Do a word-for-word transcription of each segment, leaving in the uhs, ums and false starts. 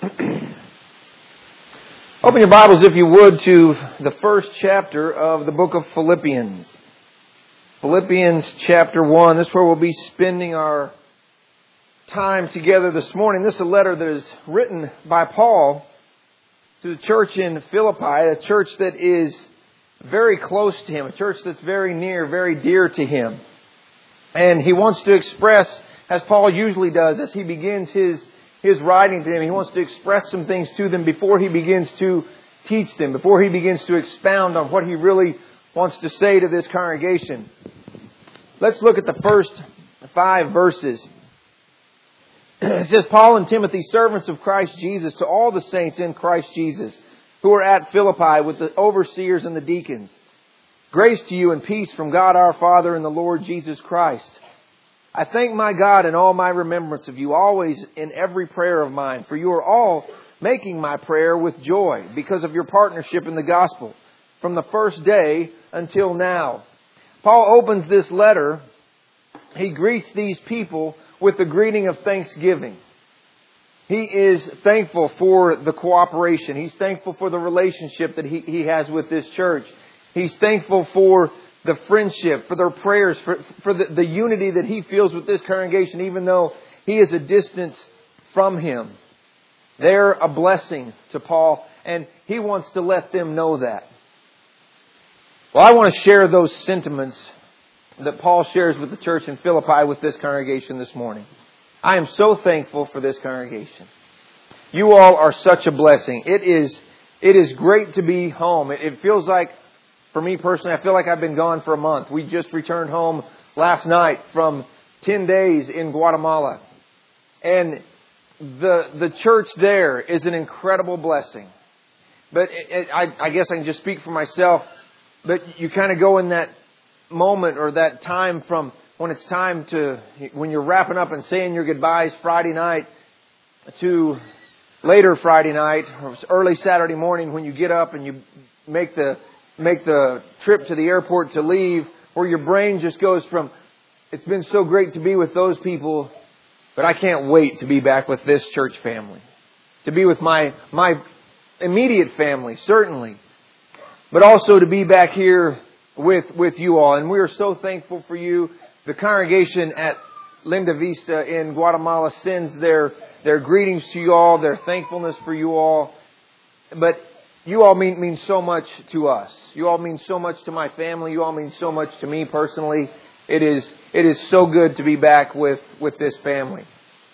Open your Bibles, if you would, to the first chapter of the book of Philippians. Philippians chapter one. This is where we'll be spending our time together this morning. This is a letter that is written by Paul to the church in Philippi, a church that is very close to him, a church that's very near, very dear to him. And he wants to express, as Paul usually does, as he begins his His writing to them, he wants to express some things to them before he begins to teach them, before he begins to expound on what he really wants to say to this congregation. Let's look at the first five verses. It says, Paul and Timothy, servants of Christ Jesus, to all the saints in Christ Jesus, who are at Philippi with the overseers and the deacons. Grace to you and peace from God our Father and the Lord Jesus Christ. I thank my God in all my remembrance of you, always in every prayer of mine, for you are all making my prayer with joy because of your partnership in the gospel from the first day until now. Paul opens this letter. He greets these people with the greeting of thanksgiving. He is thankful for the cooperation. He's thankful for the relationship that he, he has with this church. He's thankful for the friendship, for their prayers, for, for the, the unity that he feels with this congregation, even though he is a distance from him. They're a blessing to Paul, and he wants to let them know that. Well, I want to share those sentiments that Paul shares with the church in Philippi with this congregation this morning. I am so thankful for this congregation. You all are such a blessing. It is, it is great to be home. It, it feels like, for me personally, I feel like I've been gone for a month. We just returned home last night from ten days in Guatemala. And the the church there is an incredible blessing. But it, it, I, I guess I can just speak for myself. But you kind of go in that moment or that time from when it's time to, when you're wrapping up and saying your goodbyes Friday night to later Friday night or early Saturday morning when you get up and you make the make the trip to the airport to leave, where your brain just goes from, it's been so great to be with those people, but I can't wait to be back with this church family. To be with my, my immediate family, certainly. But also to be back here with, with you all. And we are so thankful for you. The congregation at Linda Vista in Guatemala sends their, their greetings to you all, their thankfulness for you all. But you all mean, mean so much to us. You all mean so much to my family. You all mean so much to me personally. It is, it is so good to be back with, with this family.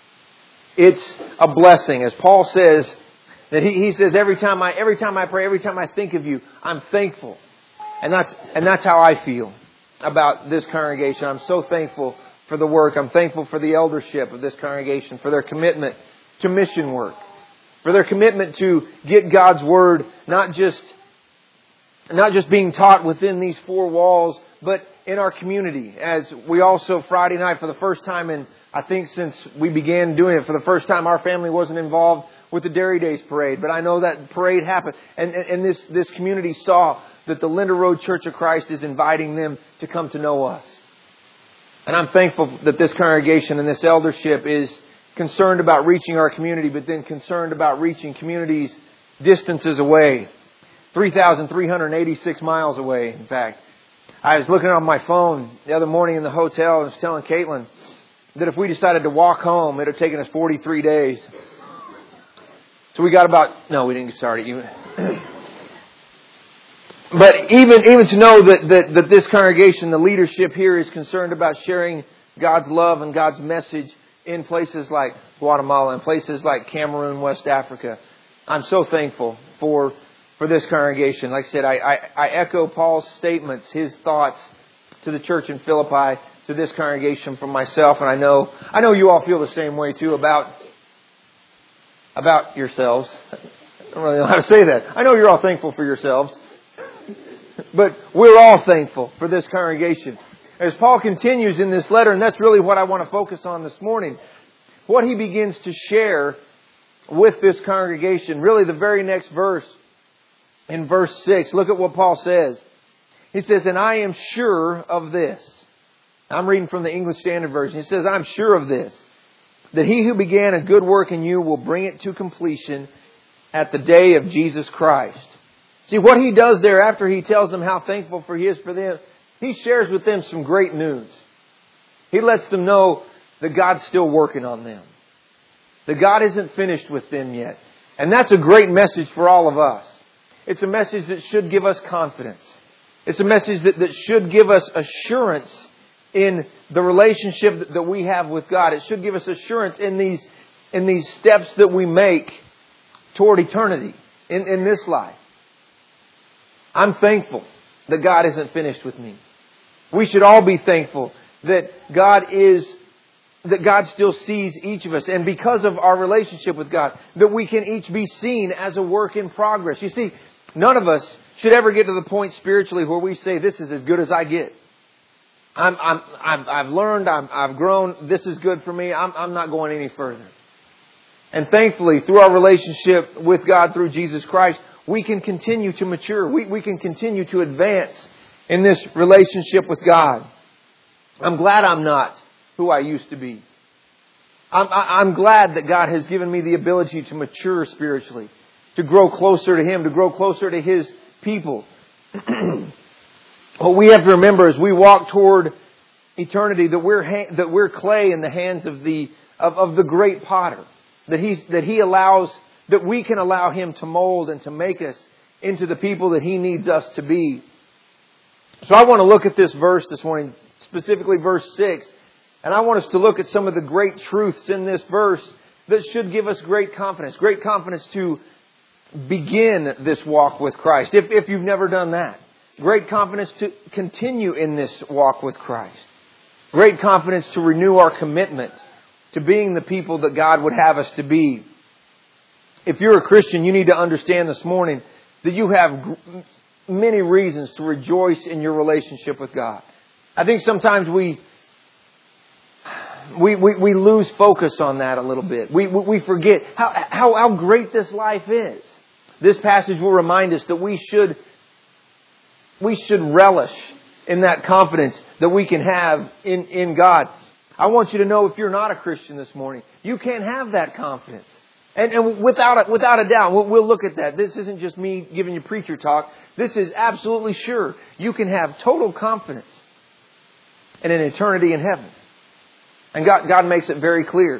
It's a blessing. As Paul says, that he, he says, every time I, every time I pray, every time I think of you, I'm thankful. And that's, and that's how I feel about this congregation. I'm so thankful for the work. I'm thankful for the eldership of this congregation, for their commitment to mission work. For their commitment to get God's Word not just, not just being taught within these four walls, but in our community. As we also, Friday night, for the first time in, I think since we began doing it, for the first time our family wasn't involved with the Dairy Days parade. But I know that parade happened. And, and, and this, this community saw that the Linda Road Church of Christ is inviting them to come to know us. And I'm thankful that this congregation and this eldership is concerned about reaching our community, but then concerned about reaching communities distances away. three thousand three hundred eighty-six miles away, in fact. I was looking on my phone the other morning in the hotel and was telling Caitlin that if we decided to walk home, it would have taken us forty-three days. So we got about... No, we didn't get started. You... But even, even to know that, that, that this congregation, the leadership here, is concerned about sharing God's love and God's message in places like Guatemala and places like Cameroon, West Africa. I'm so thankful for for this congregation. Like I said, I, I, I echo Paul's statements, his thoughts to the church in Philippi, to this congregation from myself. And I know I know you all feel the same way too about, about yourselves. I don't really know how to say that. I know you're all thankful for yourselves. But we're all thankful for this congregation. As Paul continues in this letter, and that's really what I want to focus on this morning, what he begins to share with this congregation. Really the very next verse, in verse six, look at what Paul says. He says, and I am sure of this. I'm reading from the English Standard Version. He says, I'm sure of this, that He who began a good work in you will bring it to completion at the day of Jesus Christ. See, what He does there after He tells them how thankful for He is for them, He shares with them some great news. He lets them know that God's still working on them. That God isn't finished with them yet. And that's a great message for all of us. It's a message that should give us confidence. It's a message that, that should give us assurance in the relationship that, that we have with God. It should give us assurance in these, in these steps that we make toward eternity in, in this life. I'm thankful that God isn't finished with me. We should all be thankful that God is, that God still sees each of us. And because of our relationship with God, that we can each be seen as a work in progress. You see, none of us should ever get to the point spiritually where we say, this is as good as I get. I'm, I'm, I've, I've learned, I'm, I've grown, this is good for me, I'm, I'm not going any further. And thankfully, through our relationship with God through Jesus Christ, we can continue to mature. We, we can continue to advance in this relationship with God. I'm glad I'm not who I used to be. I'm, I'm glad that God has given me the ability to mature spiritually, to grow closer to Him, to grow closer to His people. What we have to remember as we walk toward eternity, that we're ha- that we're clay in the hands of the of, of the great potter. That He's that He allows that we can allow Him to mold and to make us into the people that He needs us to be. So I want to look at this verse this morning, specifically verse six, and I want us to look at some of the great truths in this verse that should give us great confidence, great confidence to begin this walk with Christ. If, if you've never done that, great confidence to continue in this walk with Christ, great confidence to renew our commitment to being the people that God would have us to be. If you're a Christian, you need to understand this morning that you have many reasons to rejoice in your relationship with God. I think sometimes we we we, we lose focus on that a little bit. We we forget how, how how great this life is. This passage will remind us that we should we should relish in that confidence that we can have in, in God. I want you to know, if you're not a Christian this morning, you can have that confidence. And, and without a, without a doubt, we'll, we'll look at that. This isn't just me giving you preacher talk. This is absolutely sure. You can have total confidence in an eternity in heaven. And God, God makes it very clear.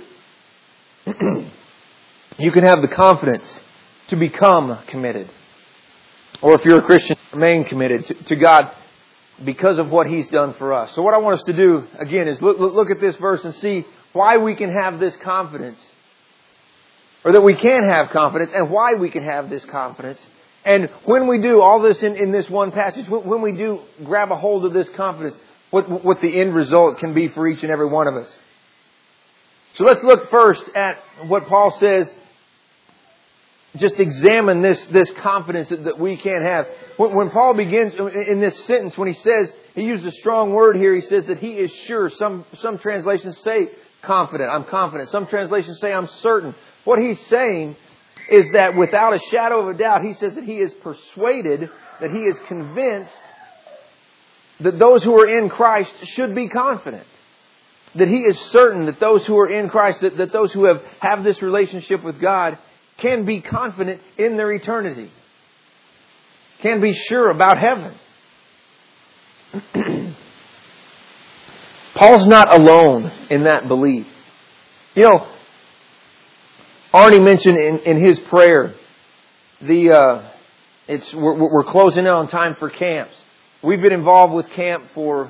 You can have the confidence to become committed. Or if you're a Christian, remain committed to, to God because of what He's done for us. So what I want us to do, again, is look, look at this verse and see why we can have this confidence. Or that we can have confidence, and why we can have this confidence. And when we do all this in, in this one passage, when, when we do grab a hold of this confidence, what, what the end result can be for each and every one of us. So let's look first at what Paul says. Just examine this, this confidence that, that we can have. When, when Paul begins in this sentence, when he says, he used a strong word here, he says that he is sure. Some, some translations say confident. I'm confident. Some translations say I'm certain. What he's saying is that without a shadow of a doubt, he says that he is persuaded, that he is convinced that those who are in Christ should be confident. That he is certain that those who are in Christ, that, that those who have, have this relationship with God, can be confident in their eternity. Can be sure about heaven. Paul's not alone in that belief. You know, Arnie mentioned in, in his prayer, the uh, it's we're, we're closing in on time for camps. We've been involved with camp for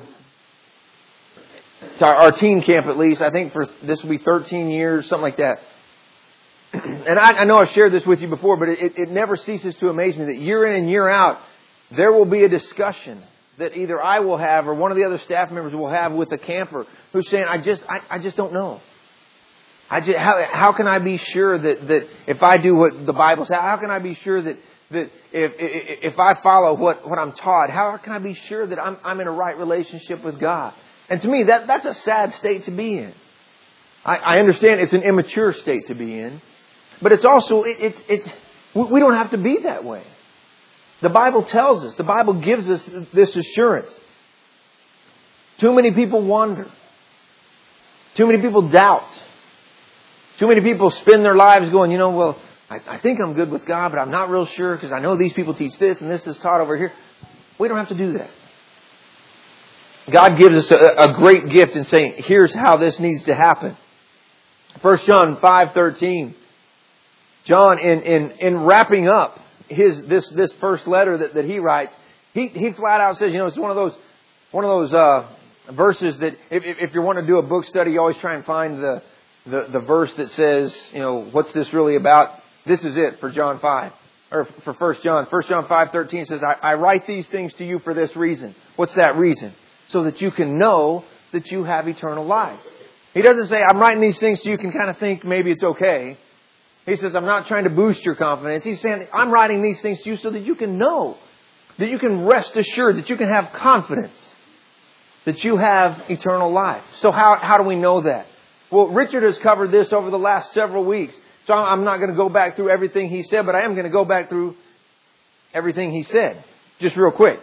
our, our teen camp at least. I think for this will be thirteen years, something like that. And I, I know I've shared this with you before, but it, it never ceases to amaze me that year in and year out, there will be a discussion that either I will have or one of the other staff members will have with a camper who's saying, I just I, I just don't know. I just, how, how can I be sure that, that if I do what the Bible says, how can I be sure that, that if, if if I follow what, what I'm taught, how can I be sure that I'm, I'm in a right relationship with God? And to me, that, that's a sad state to be in. I, I understand it's an immature state to be in, but it's also, it, it, it's, we don't have to be that way. The Bible tells us, the Bible gives us this assurance. Too many people wander. Too many people doubt. Too many people spend their lives going, you know, well, I, I think I'm good with God, but I'm not real sure because I know these people teach this and this is taught over here. We don't have to do that. God gives us a, a great gift in saying, here's how this needs to happen. First John five thirteen. John, in, in, in wrapping up his this this first letter that, that he writes, he, he flat out says, you know, it's one of those one of those uh, verses that if, if you want to do a book study, you always try and find the, the, the verse that says, you know, what's this really about? This is it for John five. Or for First John. First John five thirteen says, I, I write these things to you for this reason. What's that reason? So that you can know that you have eternal life. He doesn't say, I'm writing these things so you can kind of think maybe it's okay. He says, I'm not trying to boost your confidence. He's saying, I'm writing these things to you so that you can know, that you can rest assured, that you can have confidence, that you have eternal life. So how, how do we know that? Well, Richard has covered this over the last several weeks. So I'm not going to go back through everything he said, but I am going to go back through everything he said. Just real quick.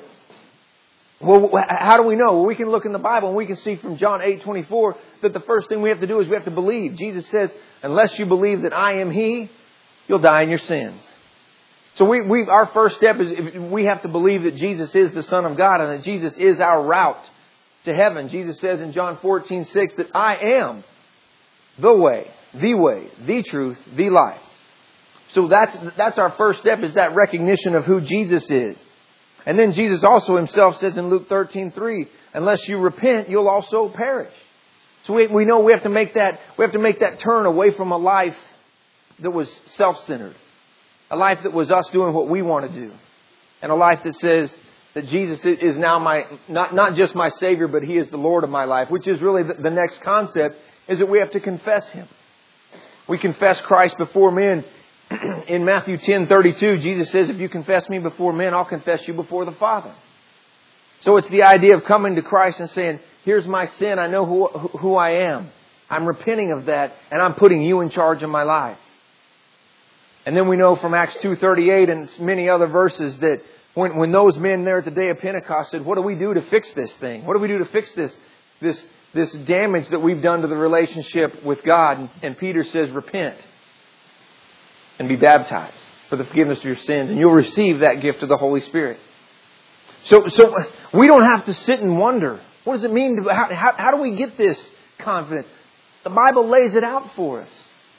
Well, how do we know? Well, we can look in the Bible and we can see from John eight twenty-four that the first thing we have to do is we have to believe. Jesus says, unless you believe that I am He, you'll die in your sins. So we, we, our first step is we have to believe that Jesus is the Son of God and that Jesus is our route to heaven. Jesus says in John fourteen six that I am the way, the way, the truth, the life. So that's, that's our first step, is that recognition of who Jesus is. And then Jesus also Himself says in Luke thirteen three, unless you repent, you'll also perish. So we, we know we have to make that, we have to make that turn away from a life that was self-centered. A life that was us doing what we want to do. And a life that says that Jesus is now my, not, not just my Savior, but He is the Lord of my life. Which is really the, the next concept, is that we have to confess Him. We confess Christ before men. In Matthew ten thirty-two, Jesus says, if you confess me before men, I'll confess you before the Father. So it's the idea of coming to Christ and saying, here's my sin. I know who, who I am. I'm repenting of that, and I'm putting you in charge of my life. And then we know from Acts two thirty-eight and many other verses that when, when those men there at the day of Pentecost said, what do we do to fix this thing? What do we do to fix this, this, this damage that we've done to the relationship with God? And Peter says, repent and be baptized for the forgiveness of your sins, and you'll receive that gift of the Holy Spirit. So, so we don't have to sit and wonder, what does it mean? To, how, how, how do we get this confidence? The Bible lays it out for us.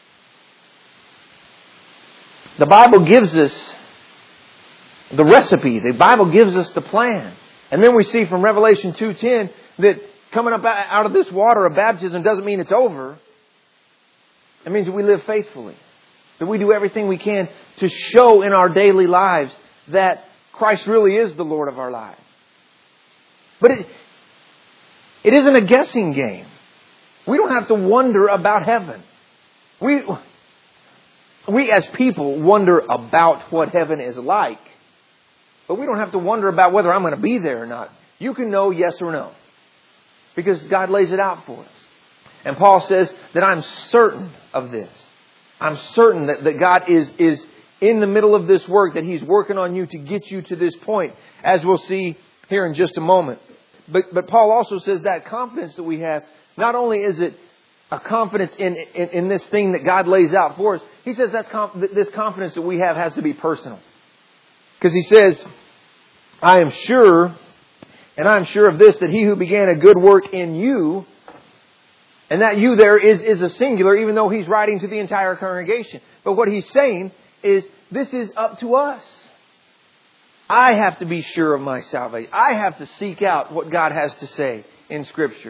The Bible gives us the recipe. The Bible gives us the plan. And then we see from Revelation two ten that coming up out of this water of baptism doesn't mean it's over. It means that we live faithfully. That we do everything we can to show in our daily lives that Christ really is the Lord of our lives. But it, it isn't a guessing game. We don't have to wonder about heaven. We, we as people wonder about what heaven is like. But we don't have to wonder about whether I'm going to be there or not. You can know yes or no. Because God lays it out for us. And Paul says that I'm certain of this. I'm certain that, that God is, is in the middle of this work, that He's working on you to get you to this point, as we'll see here in just a moment. But, but Paul also says that confidence that we have, not only is it a confidence in, in, in this thing that God lays out for us, he says that's conf- this confidence that we have has to be personal. Because he says, I am sure, and I'm sure of this, that He who began a good work in you, and that you there is, is a singular, even though he's writing to the entire congregation. But what he's saying is, this is up to us. I have to be sure of my salvation. I have to seek out what God has to say in Scripture.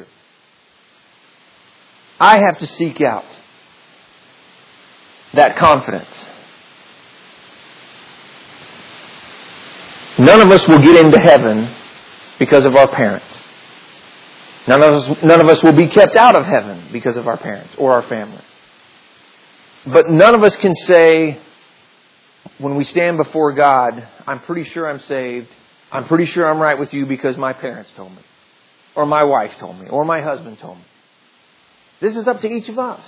I have to seek out that confidence. None of us will get into heaven because of our parents. None of us, none of us will be kept out of heaven because of our parents or our family. But none of us can say, when we stand before God, I'm pretty sure I'm saved. I'm pretty sure I'm right with you because my parents told me. Or my wife told me. Or my husband told me. This is up to each of us.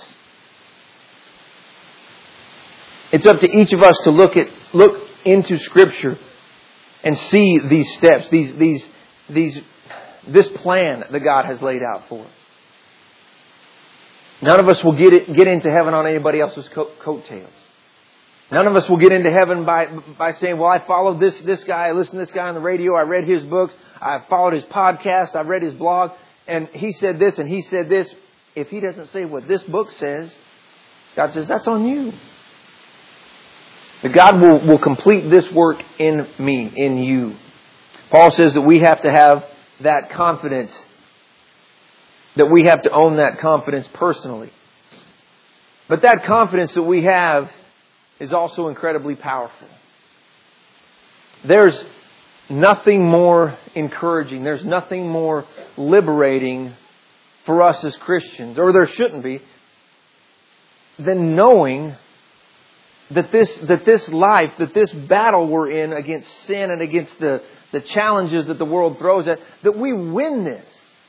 It's up to each of us to look at look into Scripture and see these steps, these these these this plan that God has laid out for us. None of us will get it, get into heaven on anybody else's co- coattails. None of us will get into heaven by by saying, well, I followed this this guy, I listened to this guy on the radio, I read his books, I followed his podcast, I read his blog, and he said this and he said this. If he doesn't say what this book says, God says, that's on you. That God will, will complete this work in me, in you. Paul says that we have to have that confidence, that we have to own that confidence personally. But that confidence that we have is also incredibly powerful. There's nothing more encouraging, there's nothing more liberating for us as Christians, or there shouldn't be, than knowing that this that this life, that this battle we're in against sin and against the, the challenges that the world throws at, that we win this.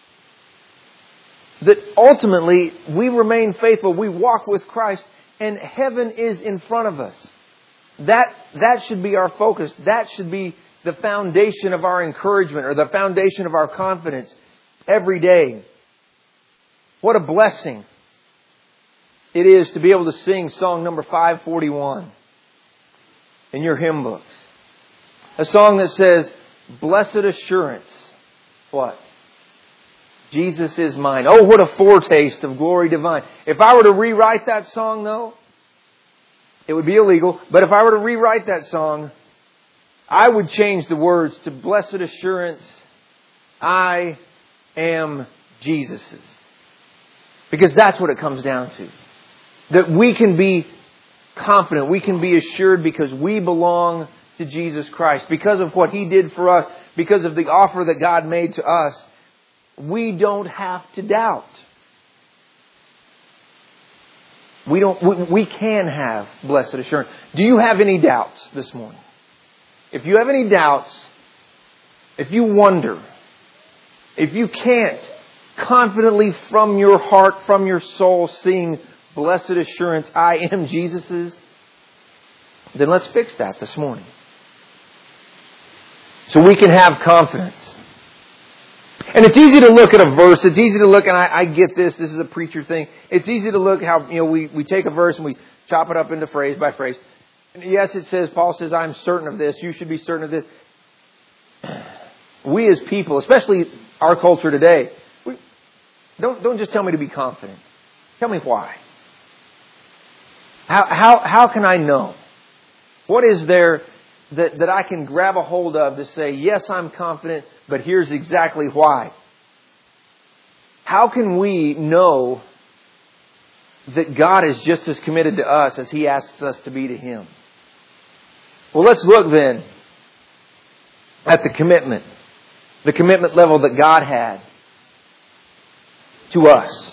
That ultimately we remain faithful, we walk with Christ, and heaven is in front of us. That that should be our focus. That should be the foundation of our encouragement, or the foundation of our confidence every day. What a blessing it is to be able to sing song number five forty-one in your hymn books. A song that says, blessed assurance. What? Jesus is mine. Oh, what a foretaste of glory divine. If I were to rewrite that song, though, it would be illegal. But if I were to rewrite that song, I would change the words to blessed assurance, I am Jesus's. Because that's what it comes down to. That we can be confident, we can be assured because we belong to Jesus Christ. Because of what He did for us, because of the offer that God made to us, we don't have to doubt. We don't. We, we can have blessed assurance. Do you have any doubts this morning? If you have any doubts, if you wonder, if you can't confidently from your heart, from your soul, sing blessed assurance, I am Jesus's, then let's fix that this morning. So we can have confidence. And it's easy to look at a verse. It's easy to look, and I, I get this. This is a preacher thing. It's easy to look how, you know, we, we take a verse and we chop it up into phrase by phrase. And yes, it says, Paul says, I'm certain of this. You should be certain of this. We as people, especially our culture today, we, don't, don't just tell me to be confident. Tell me why. How, how, how can I know? What is there that, that I can grab a hold of to say, yes, I'm confident, but here's exactly why? How can we know that God is just as committed to us as He asks us to be to Him? Well, let's look then at the commitment. The commitment level that God had to us.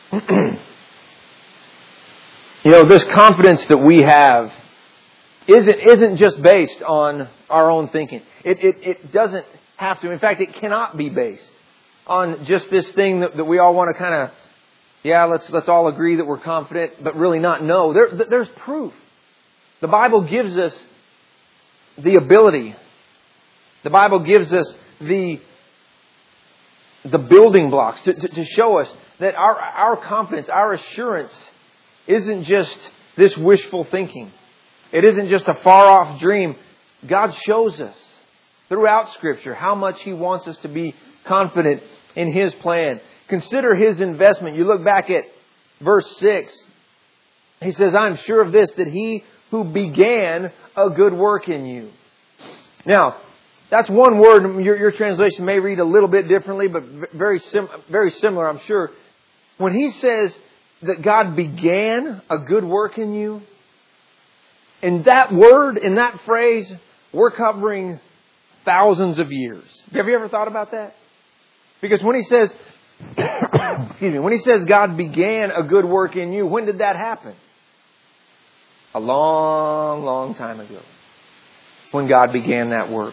You know, this confidence that we have isn't, isn't just based on our own thinking. It, it, it doesn't have to. In fact, it cannot be based on just this thing that, that we all want to kind of, yeah, let's, let's all agree that we're confident, but really not know. There, there's proof. The Bible gives us the ability. The Bible gives us the, the building blocks to, to, to show us that our, our confidence, our assurance isn't just this wishful thinking. It isn't just a far-off dream. God shows us throughout Scripture how much He wants us to be confident in His plan. Consider His investment. You look back at verse six. He says, I'm sure of this, that He who began a good work in you. Now, that's one word. Your, your translation may read a little bit differently, but very sim, very similar, I'm sure. When He says that God began a good work in you, in that word, in that phrase, we're covering thousands of years. Have you ever thought about that? Because when He says, excuse me, when He says God began a good work in you, when did that happen? A long, long time ago. When God began that work.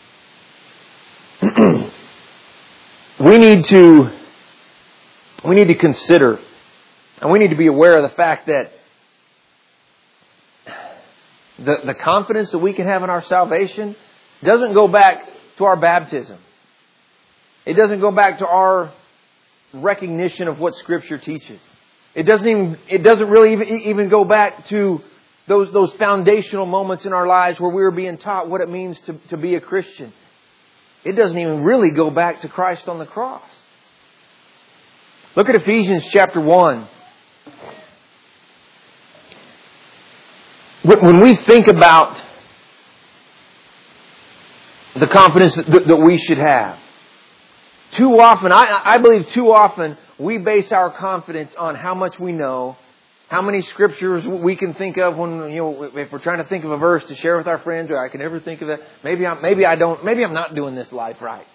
we need to, we need to consider, and we need to be aware of the fact that the, the confidence that we can have in our salvation doesn't go back to our baptism. It doesn't go back to our recognition of what Scripture teaches. It doesn't even, it doesn't really even, even go back to those, those foundational moments in our lives where we were being taught what it means to, to be a Christian. It doesn't even really go back to Christ on the cross. Look at Ephesians chapter one. When we think about the confidence that, that we should have, too often, I, I believe too often, we base our confidence on how much we know, how many scriptures we can think of when, you know, if we're trying to think of a verse to share with our friends, or I can never think of it. Maybe I'm, maybe I don't, maybe I'm not doing this life right.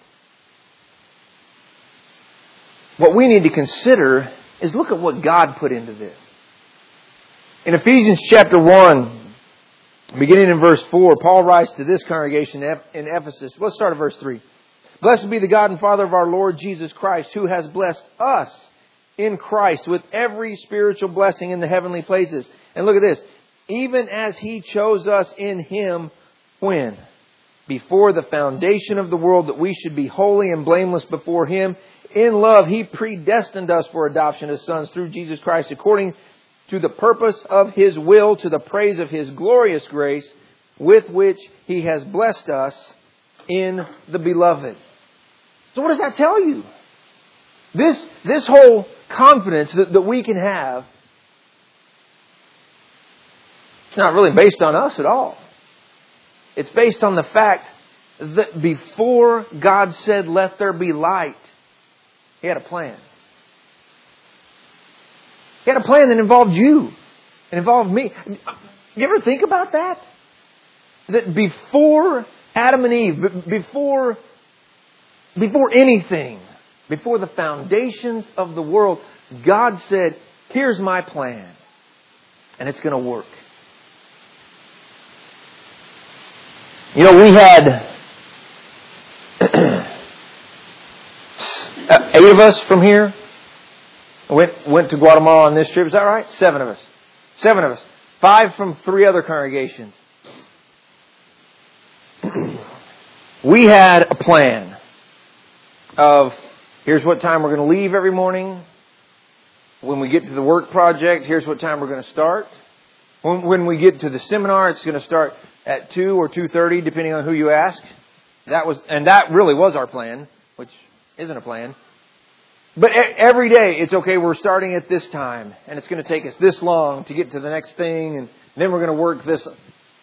What we need to consider is look at what God put into this. In Ephesians chapter one, beginning in verse four, Paul writes to this congregation in Ephesus. Let's start at verse three. Blessed be the God and Father of our Lord Jesus Christ, who has blessed us in Christ with every spiritual blessing in the heavenly places. And look at this. Even as He chose us in Him, when? Before the foundation of the world, that we should be holy and blameless before Him. In love, He predestined us for adoption as sons through Jesus Christ, according to the purpose of His will, to the praise of His glorious grace, with which He has blessed us in the Beloved. So what does that tell you? This, this whole confidence that, that we can have, it's not really based on us at all. It's based on the fact that before God said, "Let there be light," He had a plan. He had a plan that involved you. It involved me. You ever think about that? That before Adam and Eve, before, before anything, before the foundations of the world, God said, "Here's my plan. And it's going to work." You know, we had eight of us from here went went to Guatemala on this trip. Is that right? Seven of us. Seven of us. Five from three other congregations. We had a plan of, here's what time we're going to leave every morning. When we get to the work project, here's what time we're going to start. When, when we get to the seminar, it's going to start at two or two thirty, depending on who you ask. That was, and that really was our plan, which isn't a plan. But every day, it's okay, we're starting at this time, and it's going to take us this long to get to the next thing, and then we're going to work this.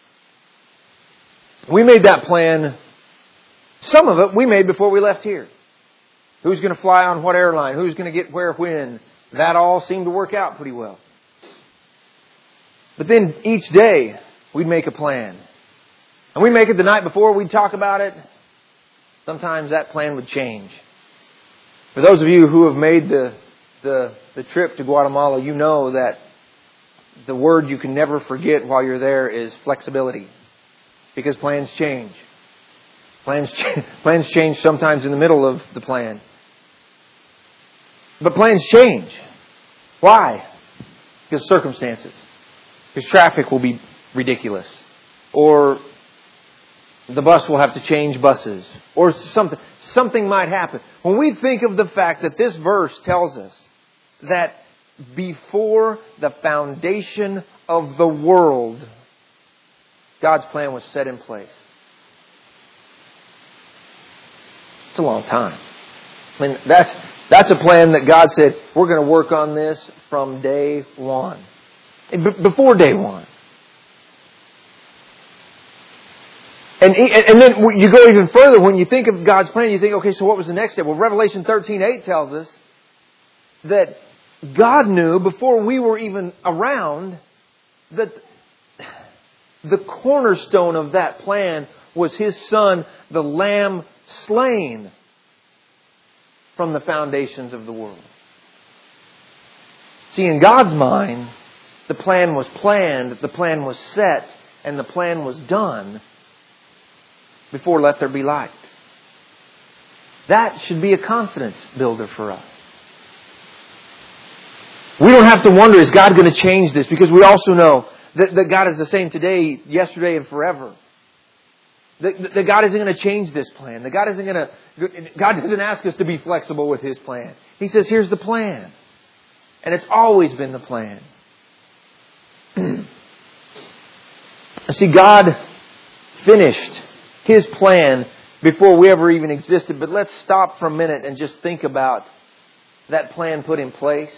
We made that plan. Some of it we made before we left here. Who's going to fly on what airline? Who's going to get where when? That all seemed to work out pretty well. But then each day, we'd make a plan. And we'd make it the night before, we'd talk about it. Sometimes that plan would change. For those of you who have made the, the, the trip to Guatemala, you know that the word you can never forget while you're there is flexibility. Because plans change. Plans, ch- plans change sometimes in the middle of the plan. But plans change. Why? Because circumstances. Because traffic will be ridiculous. Or the bus will have to change buses. Or something. Something might happen. When we think of the fact that this verse tells us that before the foundation of the world, God's plan was set in place. It's a long time. I mean, that's, that's a plan that God said, we're going to work on this from day one. B- before day one. And, and then you go even further. When you think of God's plan, you think, okay, so what was the next step? Well, Revelation thirteen eight tells us that God knew before we were even around that the cornerstone of that plan was His Son, the Lamb slain from the foundations of the world. See, in God's mind, the plan was planned, the plan was set, and the plan was done before let there be light. That should be a confidence builder for us. We don't have to wonder, is God going to change this? Because we also know that, that God is the same today, yesterday, and forever. That, that God isn't going to change this plan. That God isn't going to, God doesn't ask us to be flexible with His plan. He says, here's the plan. And it's always been the plan. See, God finished His plan before we ever even existed. But let's stop for a minute and just think about that plan put in place.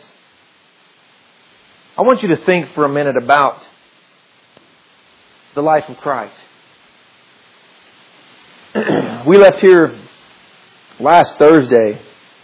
I want you to think for a minute about the life of Christ. We left here last Thursday,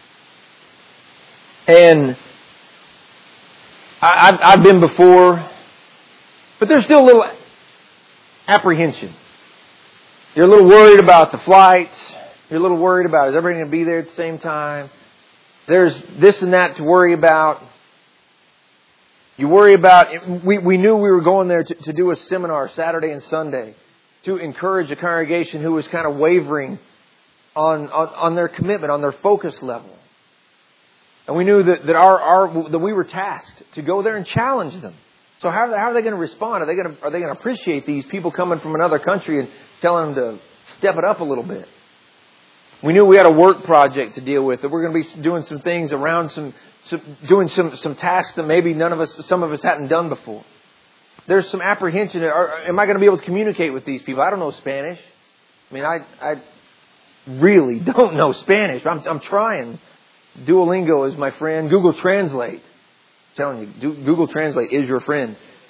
and I, I've, I've been before, but there's still a little apprehension. You're a little worried about the flights. You're a little worried about, is everybody going to be there at the same time? There's this and that to worry about. You worry about, we, we knew we were going there to, to do a seminar Saturday and Sunday to encourage a congregation who was kind of wavering on, on, on their commitment, on their focus level. And we knew that, that, our, our, that we were tasked to go there and challenge them. So how, how are they going to respond? Are they going to, are they going to appreciate these people coming from another country and telling them to step it up a little bit? We knew we had a work project to deal with, that we're going to be doing some things around some, some doing some, some tasks that maybe none of us, some of us hadn't done before. There's some apprehension. Are, am I going to be able to communicate with these people? I don't know Spanish. I mean, I, I really don't know Spanish. I'm, I'm trying. Duolingo is my friend. Google Translate. I'm telling you, Google Translate is your friend.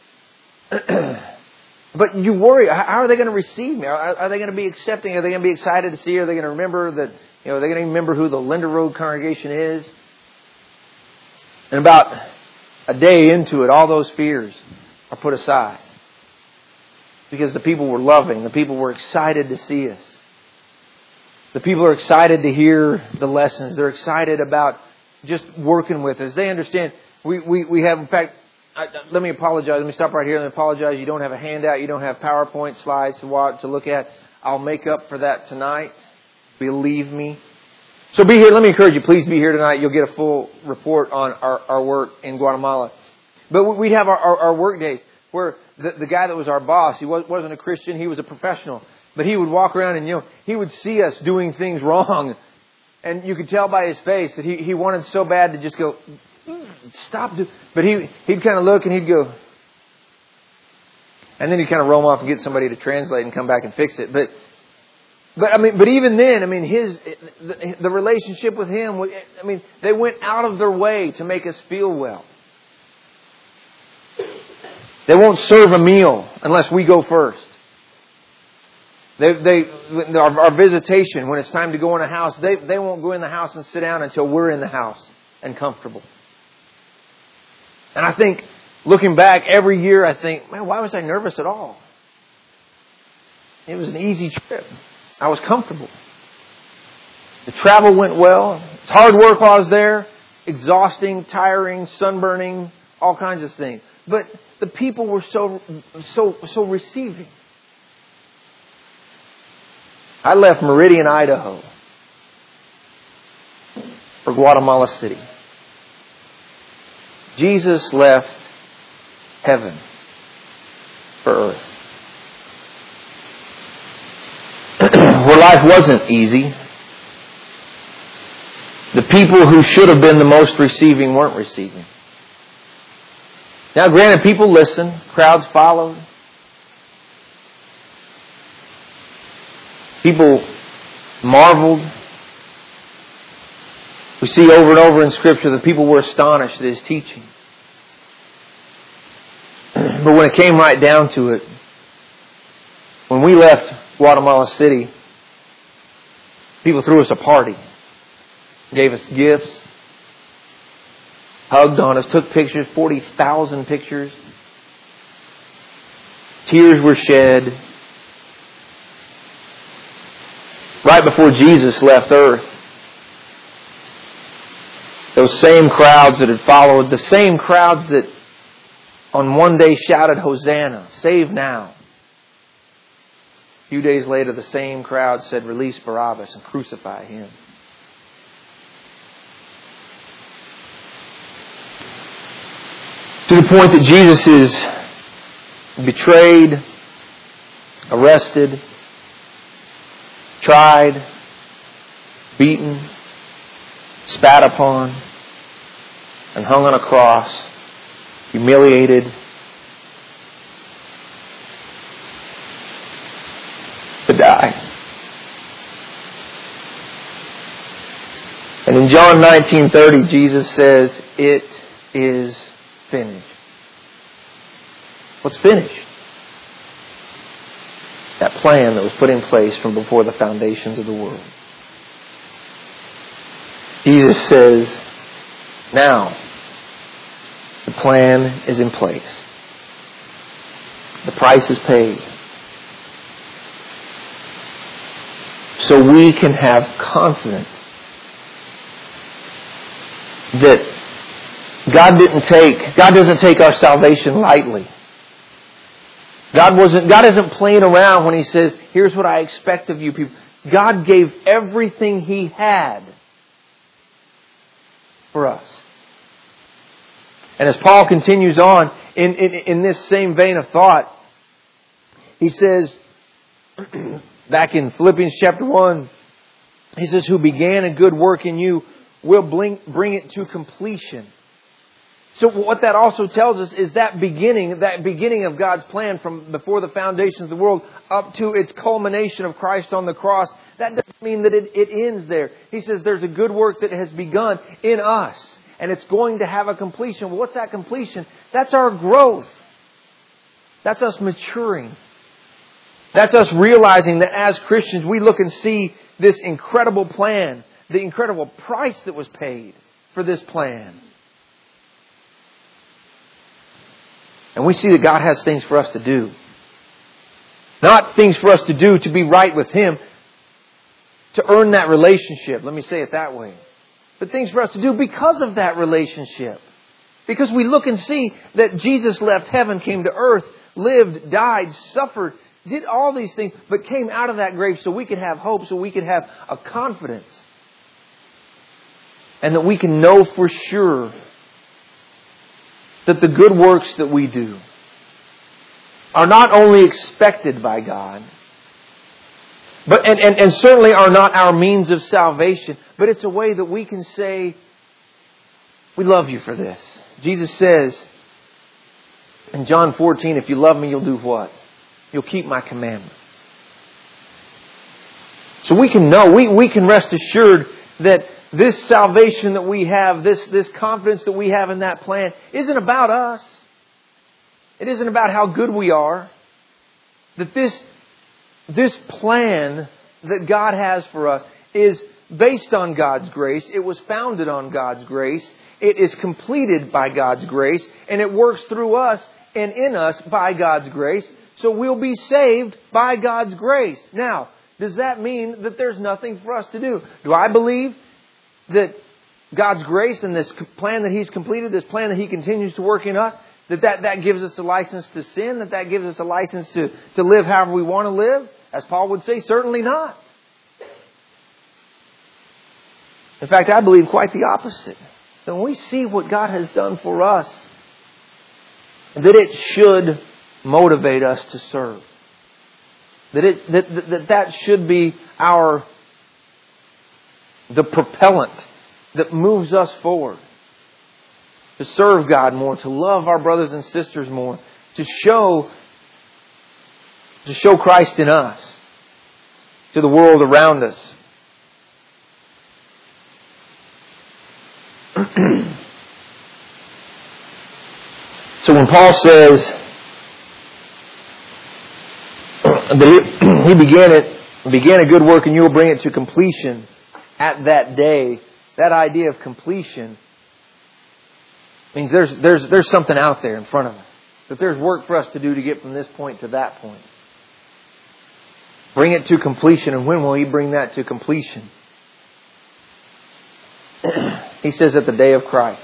But you worry, how are they going to receive me? Are, are they going to be accepting? Are they going to be excited to see? Are they going to remember that, you know, are they going to remember who the Linder Road congregation is? And about a day into it, all those fears are put aside. Because the people were loving. The people were excited to see us. The people are excited to hear the lessons. They're excited about just working with us. They understand. We, we, we have, in fact, I, let me apologize. Let me stop right here and apologize. You don't have a handout. You don't have PowerPoint slides to watch, to look at. I'll make up for that tonight. Believe me. So be here. Let me encourage you. Please be here tonight. You'll get a full report on our, our work in Guatemala. But we'd have our, our, our work days where the, the guy that was our boss, he was, wasn't a Christian. He was a professional. But he would walk around and, you know, he would see us doing things wrong. And you could tell by his face that he, he wanted so bad to just go, stop. Do-. But he, he'd kind of look and he'd go. And then he'd kind of roam off and get somebody to translate and come back and fix it. But, but I mean, but even then, I mean, his, the, the relationship with him, I mean, they went out of their way to make us feel well. They won't serve a meal unless we go first. They, they, our, our visitation, when it's time to go in a house, they, they won't go in the house and sit down until we're in the house and comfortable. And I think, looking back every year, I think, man, why was I nervous at all? It was an easy trip. I was comfortable. The travel went well. It's hard work while I was there. Exhausting, tiring, sunburning, all kinds of things. But the people were so, so, so receiving. I left Meridian, Idaho for Guatemala City. Jesus left heaven for earth. Where life wasn't easy. The people who should have been the most receiving weren't receiving. Now, granted, people listened. Crowds followed. People marveled. We see over and over in Scripture that people were astonished at His teaching. But when it came right down to it, when we left Guatemala City, people threw us a party, gave us gifts, hugged on us, took pictures, forty thousand pictures. Tears were shed. Right before Jesus left earth, those same crowds that had followed, the same crowds that on one day shouted, Hosanna, save now. A few days later, the same crowd said, release Barabbas and crucify him. To the point that Jesus is betrayed, arrested, tried, beaten, spat upon, and hung on a cross, humiliated, to die. And in John nineteen thirty, Jesus says, "It is finished." What's finished? That plan that was put in place from before the foundations of the world. Jesus says, now, the plan is in place. The price is paid. So we can have confidence that God didn't take, God doesn't take our salvation lightly. God wasn't, God isn't playing around when He says, here's what I expect of you people. God gave everything He had for us. And as Paul continues on in, in, in this same vein of thought, he says, back in Philippians chapter one, he says, who began a good work in you will bring, bring it to completion. So what that also tells us is that beginning, that beginning of God's plan from before the foundations of the world up to its culmination of Christ on the cross, that doesn't mean that it, it ends there. He says there's a good work that has begun in us and it's going to have a completion. Well, what's that completion? That's our growth. That's us maturing. That's us realizing that as Christians we look and see this incredible plan, the incredible price that was paid for this plan. And we see that God has things for us to do. Not things for us to do to be right with Him, to earn that relationship. Let me say it that way. But things for us to do because of that relationship. Because we look and see that Jesus left heaven, came to earth, lived, died, suffered, did all these things, but came out of that grave so we could have hope, so we could have a confidence. And that we can know for sure that the good works that we do are not only expected by God, but and, and, and certainly are not our means of salvation, but it's a way that we can say, we love you for this. Jesus says in John fourteen, if you love me, you'll do what? You'll keep my commandments. So we can know, we, we can rest assured that this salvation that we have, this, this confidence that we have in that plan, isn't about us. It isn't about how good we are. That this, this plan that God has for us is based on God's grace. It was founded on God's grace. It is completed by God's grace. And it works through us and in us by God's grace. So we'll be saved by God's grace. Now, does that mean that there's nothing for us to do? Do I believe that God's grace and this plan that He's completed, this plan that He continues to work in us, that that, that gives us a license to sin, that that gives us a license to, to live however we want to live? As Paul would say, certainly not. In fact, I believe quite the opposite. That when we see what God has done for us, that it should motivate us to serve. That it that that, that should be our the propellant that moves us forward. To serve God more, to love our brothers and sisters more, to show to show Christ in us to the world around us. So when Paul says that he, he began it, began a good work and you will bring it to completion at that day, that idea of completion means there's there's there's something out there in front of us. That there's work for us to do to get from this point to that point. Bring it to completion. And when will He bring that to completion? He says at the day of Christ.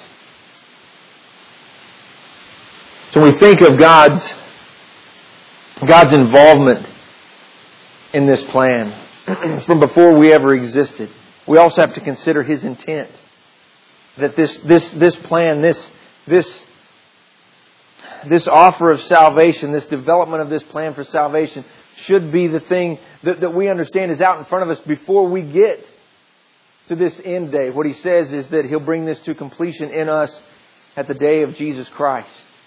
So we think of God's God's involvement in this plan from before we ever existed. We also have to consider His intent. That this this this plan, this this this offer of salvation, this development of this plan for salvation should be the thing that, that we understand is out in front of us before we get to this end day. What he says is that He'll bring this to completion in us at the day of Jesus Christ.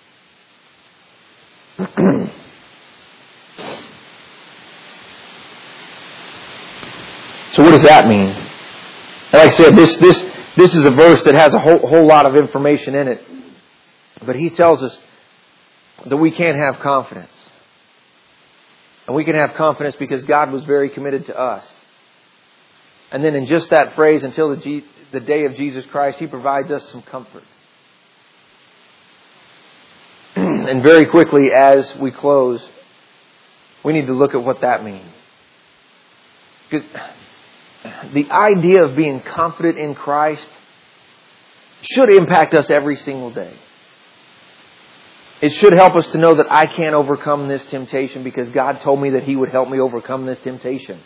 So what does that mean? Like I said, this this this is a verse that has a whole whole lot of information in it. But he tells us that we can't have confidence. And we can have confidence because God was very committed to us. And then in just that phrase, until the, G- the day of Jesus Christ, He provides us some comfort. And very quickly, as we close, we need to look at what that means. Because the idea of being confident in Christ should impact us every single day. It should help us to know that I can't overcome this temptation because God told me that He would help me overcome this temptation.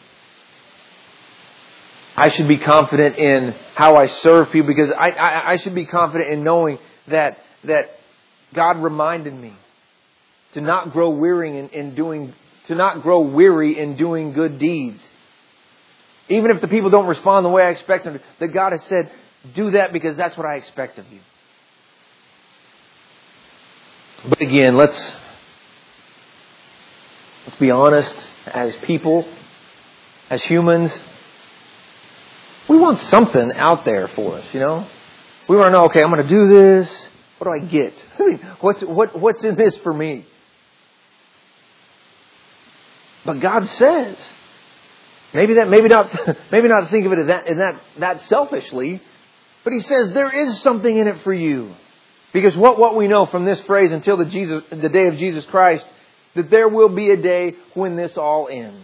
I should be confident in how I serve people because I, I, I should be confident in knowing that that God reminded me to not grow weary in, in doing to not grow weary in doing good deeds. Even if the people don't respond the way I expect them to, that God has said, do that because that's what I expect of you. But again, let's let's be honest as people, as humans. We want something out there for us, you know. We want to know, okay, I'm going to do this. What do I get? I mean, what's what what's in this for me? But God says, maybe that maybe not maybe not think of it as that in that that selfishly, but He says there is something in it for you. Because what, what we know from this phrase until the Jesus the day of Jesus Christ, that there will be a day when this all ends.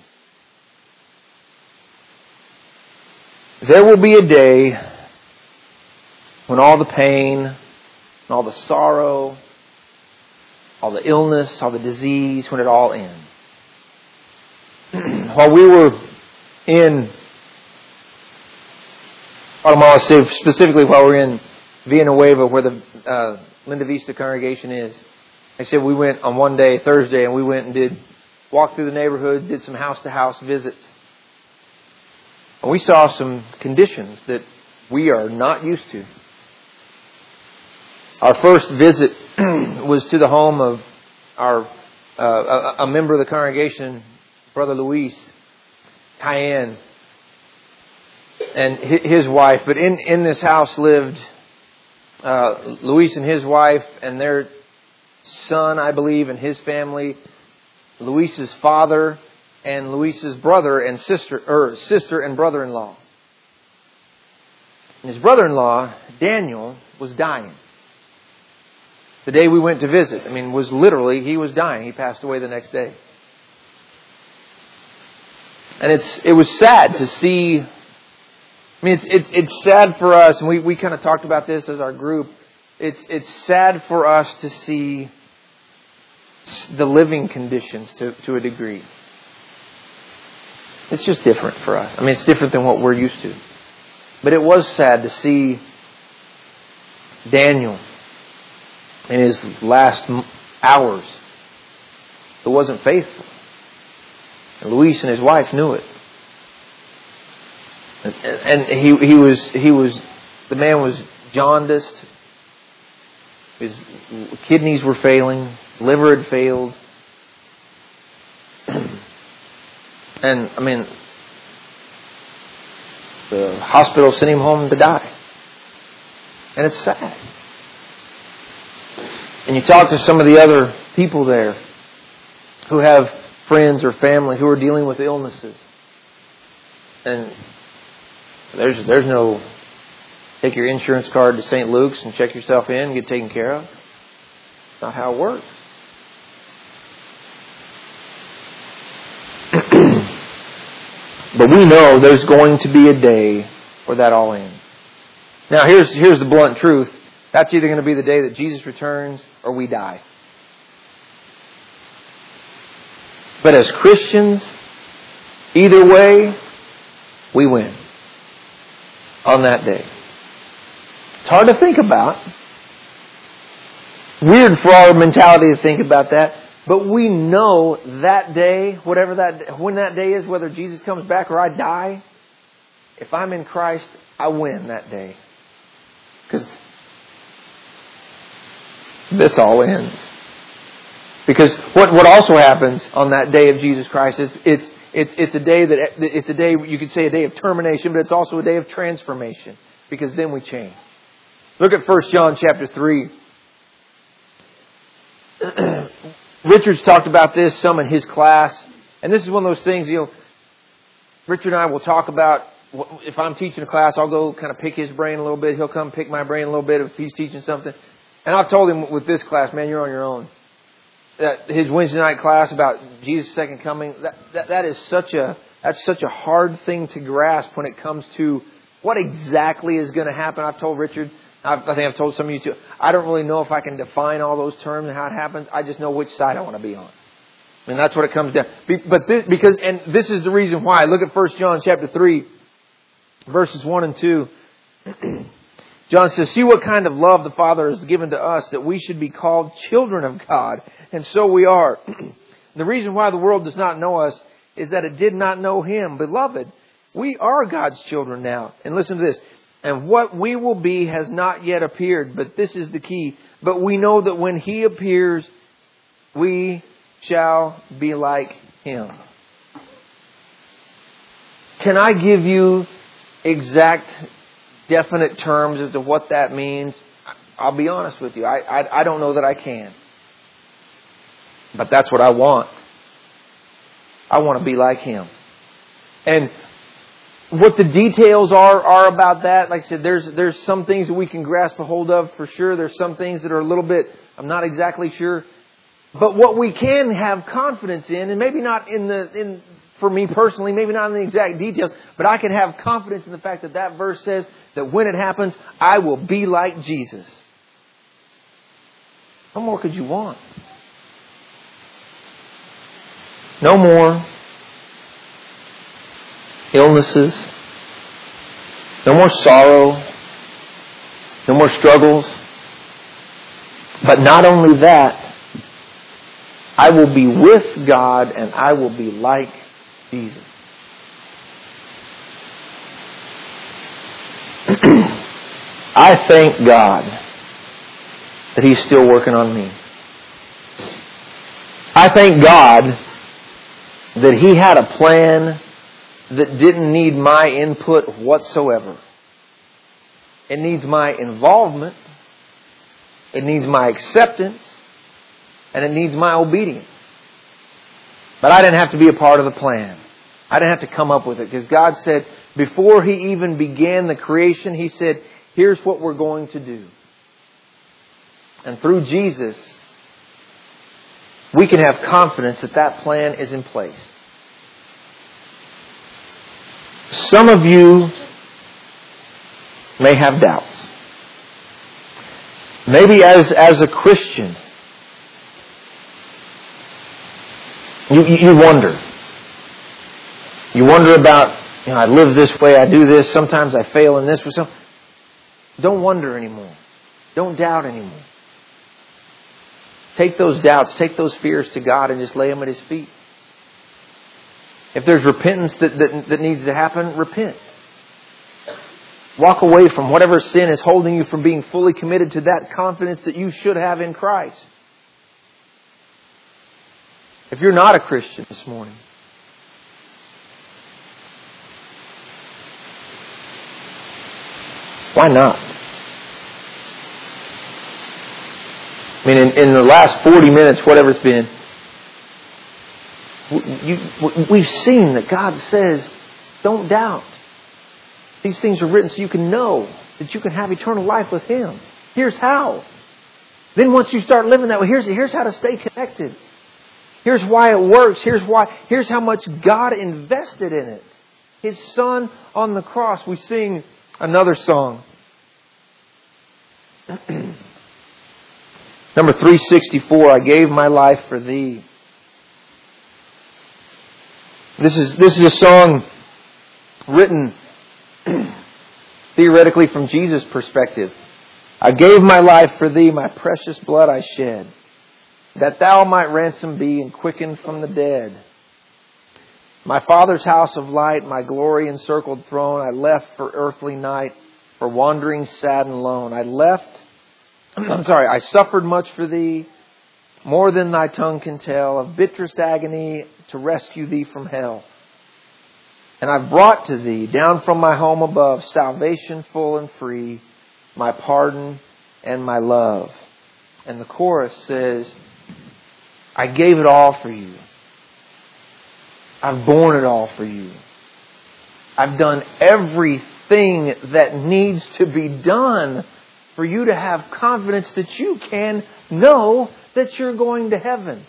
There will be a day when all the pain, and all the sorrow, all the illness, all the disease, when it all ends. While we were in Guatemala, specifically while we were in Villanueva, where the uh, Linda Vista congregation is, like I said, we went on one day, Thursday, and we went and did walk through the neighborhood, did some house-to-house visits. And we saw some conditions that we are not used to. Our first visit was to the home of our uh, a, a member of the congregation, Brother Luis, Cayenne, and his wife. But in, in this house lived uh, Luis and his wife and their son, I believe, and his family, Luis's father, and Luis's brother and sister, or sister and brother-in-law. And his brother-in-law, Daniel, was dying. The day we went to visit, I mean, was literally, he was dying. He passed away the next day. And it's it was sad to see. I mean, it's it's it's sad for us, and we, we kind of talked about this as our group. It's it's sad for us to see the living conditions to, to a degree. It's just different for us. I mean, it's different than what we're used to. But it was sad to see Daniel in his last hours who wasn't faithful. And Luis and his wife knew it. And, and he he was he was the man was jaundiced. His kidneys were failing, liver had failed. And I mean, the hospital sent him home to die. And it's sad. And you talk to some of the other people there who have friends or family who are dealing with illnesses. And there's there's no take your insurance card to Saint Luke's and check yourself in and get taken care of. That's not how it works. But we know there's going to be a day where that all ends. Now here's here's the blunt truth. That's either going to be the day that Jesus returns or we die. But as Christians, either way, we win on that day. It's hard to think about. Weird for our mentality to think about that. But we know that day, whatever that, when that day is, whether Jesus comes back or I die, if I'm in Christ, I win that day. Because this all ends. Because what, what also happens on that day of Jesus Christ is it's it's it's a day that it's a day you could say a day of termination, but it's also a day of transformation. Because then we change. Look at First John chapter three. Richard's talked about this some in his class. And this is one of those things, you know, Richard and I will talk about, if I'm teaching a class, I'll go kind of pick his brain a little bit. He'll come pick my brain a little bit if he's teaching something. And I've told him with this class, man, you're on your own. That his Wednesday night class about Jesus' second coming, that, that, that is such a, that's such a hard thing to grasp when it comes to what exactly is going to happen. I've told Richard, I've, I think I've told some of you too, I don't really know if I can define all those terms and how it happens. I just know which side I want to be on. And that's what it comes down. But this, because, and this is the reason why. Look at First John chapter three, verses one and two. John says, "See what kind of love the Father has given to us, that we should be called children of God. And so we are. The reason why the world does not know us is that it did not know Him. Beloved, we are God's children now." And listen to this. "And what we will be has not yet appeared." But this is the key. "But we know that when He appears, we shall be like Him." Can I give you exact, definite terms as to what that means? I'll be honest with you. I, I, I don't know that I can. But that's what I want. I want to be like Him. And what the details are are about that, like I said, there's there's some things that we can grasp a hold of for sure. There's some things that are a little bit, I'm not exactly sure. But what we can have confidence in, and maybe not in the, in for me personally, maybe not in the exact details, but I can have confidence in the fact that that verse says that when it happens, I will be like Jesus. What more could you want? No more illnesses. No more sorrow. No more struggles. But not only that, I will be with God and I will be like Jesus. I thank God that He's still working on me. I thank God that He had a plan that didn't need my input whatsoever. It needs my involvement. It needs my acceptance. And it needs my obedience. But I didn't have to be a part of the plan. I didn't have to come up with it. Because God said, before He even began the creation, He said, here's what we're going to do. And through Jesus, we can have confidence that that plan is in place. Some of you may have doubts. Maybe as, as a Christian, You, you wonder. You wonder about, you know, I live this way, I do this, sometimes I fail in this. Don't wonder anymore. Don't doubt anymore. Take those doubts, take those fears to God and just lay them at His feet. If there's repentance that, that, that needs to happen, repent. Walk away from whatever sin is holding you from being fully committed to that confidence that you should have in Christ. If you're not a Christian this morning, why not? I mean, in, in the last forty minutes, whatever it's been, you, we've seen that God says, don't doubt. These things are written so you can know that you can have eternal life with Him. Here's how. Then once you start living that way, here's, here's how to stay connected. Here's why it works. Here's why. Here's how much God invested in it. His Son on the cross. We sing another song. Number three sixty-four. I gave my life for thee. This is this is a song written theoretically from Jesus' perspective. I gave my life for thee, my precious blood I shed, that thou might ransom be and quicken from the dead. My Father's house of light, my glory encircled throne, I left for earthly night, for wandering sad and lone. I left I'm sorry, I suffered much for thee, more than thy tongue can tell, of bitterest agony to rescue thee from hell. And I've brought to thee, down from my home above, salvation full and free, my pardon and my love. And the chorus says, I gave it all for you. I've borne it all for you. I've done everything that needs to be done for you to have confidence that you can know that you're going to heaven.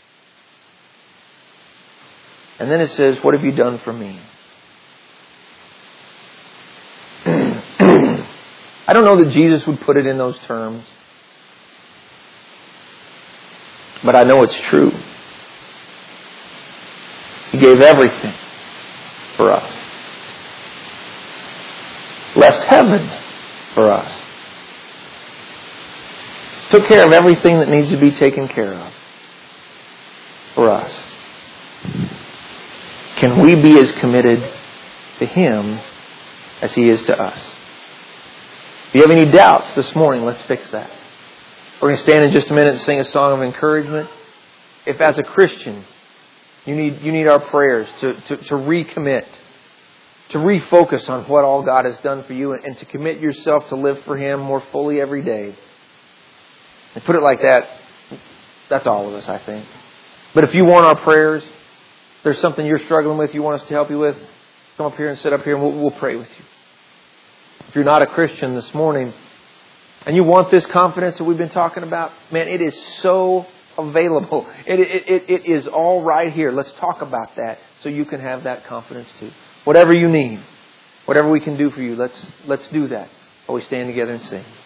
And then it says, what have you done for me? I don't know that Jesus would put it in those terms, but I know it's true. He gave everything for us. Left heaven for us. Took care of everything that needs to be taken care of for us. Can we be as committed to Him as He is to us? If you have any doubts this morning, let's fix that. We're going to stand in just a minute and sing a song of encouragement. If as a Christian, you need you need our prayers to, to, to recommit, to refocus on what all God has done for you, and, and to commit yourself to live for Him more fully every day. And put it like that, that's all of us, I think. But if you want our prayers, if there's something you're struggling with, you want us to help you with, come up here and sit up here and we'll, we'll pray with you. If you're not a Christian this morning and you want this confidence that we've been talking about, man, it is so available. It, it, it, it is all right here. Let's talk about that so you can have that confidence too. Whatever you need, whatever we can do for you, let's let's do that while we stand together and sing.